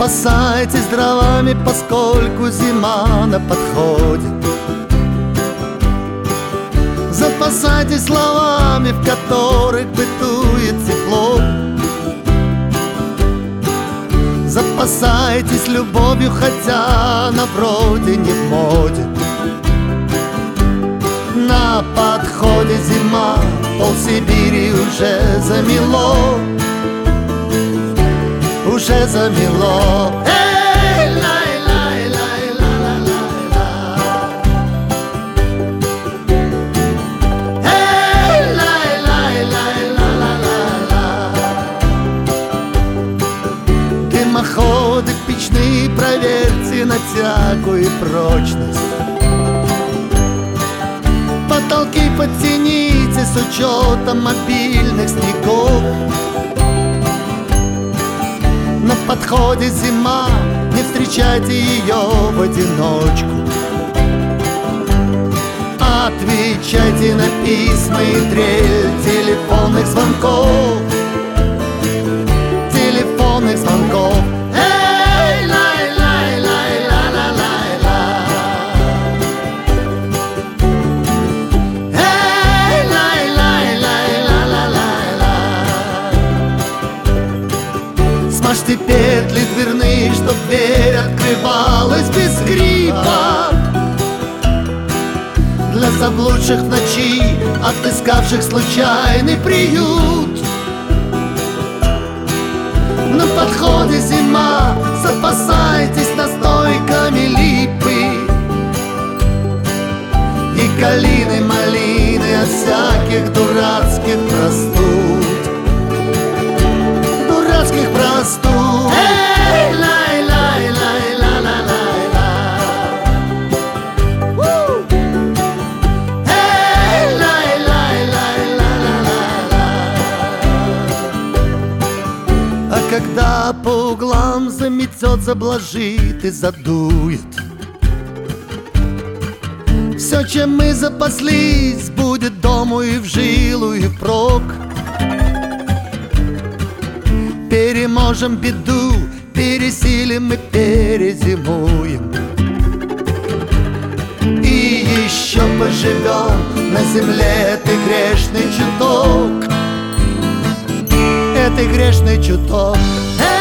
Запасайтесь дровами, поскольку зима на подходе. Запасайтесь словами, в которых бытует тепло. Запасайтесь любовью, хотя она вроде не в моде. На подходе зима, полсибири уже замело. Уже замело. Эй, лай, лай, лай, ла, ла, ла, ла. Эй, лай, лай, лай, ла, ла, ла, ла. Дымоходы печные проверьте на тягу и прочность. Потолки подтяните с учетом обильных снегов. На подходе зима, не встречайте ее в одиночку. Отвечайте на письма и трель телефонных звонков. Телефонных звонков. Эй, лай, лай, лай, ла, ла, лай, ла. Эй, лай, лай, лай, ла, ла, лай, ла. Смажьте петли дверные, чтоб дверь открывалась без скрипа. Для заблудших в ночи, отыскавших случайный приют. На подходе зима, запасайтесь настойками липы и калины, малины от всяких дурацких простуд. Дурацких простуд. Эй, лай, лай, лай, ла, ла, лай, ла. Эй, лай, лай, лай, ла, ла, ла, ла. А когда по углам заметет, заблажит и задует, все, чем мы запаслись, будет дому и в жилу, и впрок. Переможем беду, пересилим и перезимуем. И еще поживем на земле этой грешный чуток. Этой грешный чуток.